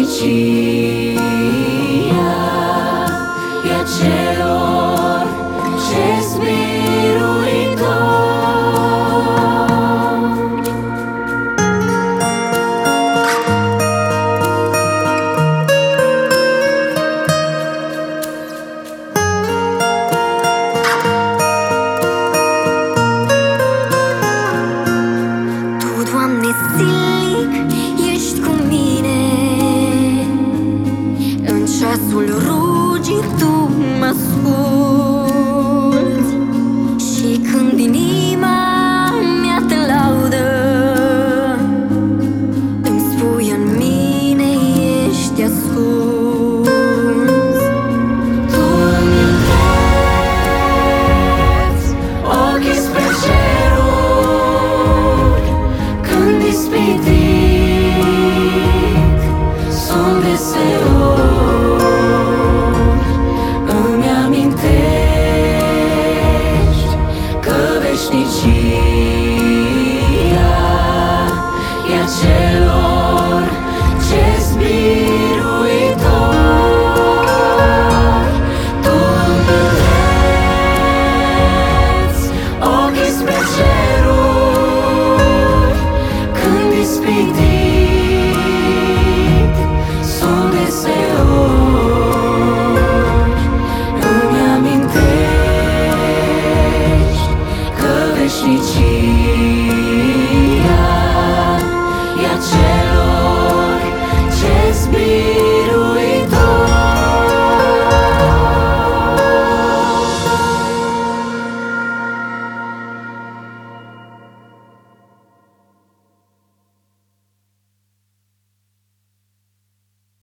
veșnicia e a celor ce-s biruitor. Tu, Doamne, zilnic ești cu mine. În ceasul rugii Tu mă asculți, și când inima mea Te laudă, îmi spui în mine ești ascuns. Tu îmi îndrepți ochii spre ceruri când ispitit sunt deseori. Îmi amintești că veșnicia e a celor ce-s biruitor. Tu îmi îndrepți ochii spre ceruri când ispitit sunt deseori. Îmi amintești că veșnicia e a celor ce-s biruitor.